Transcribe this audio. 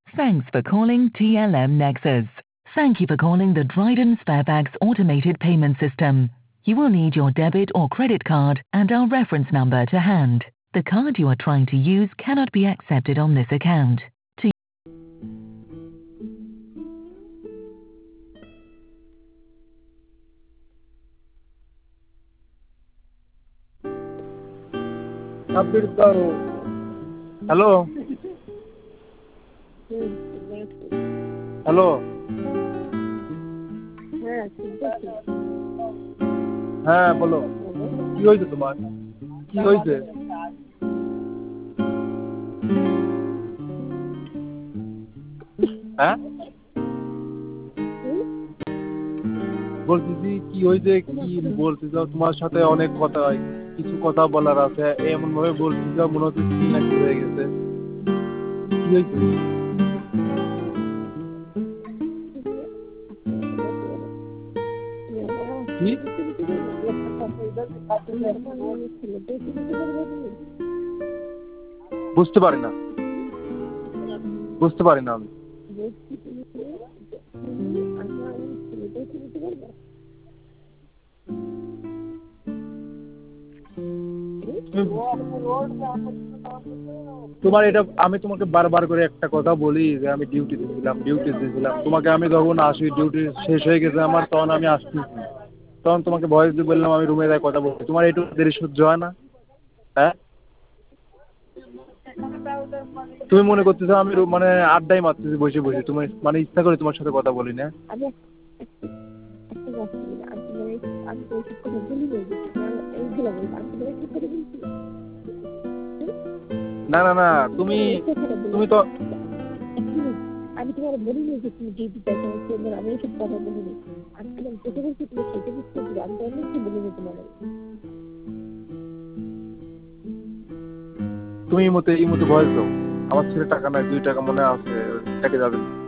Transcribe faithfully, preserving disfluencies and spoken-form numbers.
Thanks for calling T L M Nexus. Thank you for calling the Dryden Sparebags automated payment system. You will need your debit or credit card and our reference number to hand. The card you are trying to use cannot be accepted on this account. To hello hello হ্যাঁ বলো কি হয়েছে তোমার কি হয়েছে হ্যাঁ বলতেছি কি হয়েছে কি বলতে চাও তোমার সাথে অনেক কথা হয় কিছু কথা বলার আছে এমন ভাবে বলতে চাও মনে হচ্ছে কি না কি হয়ে গেছে কি হয়েছে কি বুঝতে পারি না বুঝতে পারি না আমি তোমার এটা আমি তোমাকে বারবার করে একটা কথা বলি যে আমি ডিউটি দিয়েছিলাম ডিউটি দিয়েছিলাম তোমাকে আমি যখন আসি ডিউটি শেষ হয়ে গেছে আমার তখন আমি আসতেছি তখন তোমাকে ভয়েস দিয়ে বললাম আমি রুমে যাই কথা বলছি তোমার একটু দেরি সহ্য হয় না হ্যাঁ তুমি মনে করতেছো আমি মানে আড্ডাই মারতেছি বসে বসে তুমি মানে ইচ্ছা করে তোমার সাথে কথা বলি না না না না তুমি তুমি তো আমি তোমার বলিনি যে তুমি ডিউটি চাইছো আমি এসব কথা বলিনি আমি তোমার যেতে বলছি তুমি সেটা বুঝতে পারবে আমি তো অনেক কিছু বলিনি তোমার তুমি এই মতো এই মতো ভয়েস দাও আমার ছেলে টাকা নাই দুই টাকা মনে আছে টাকা যাবে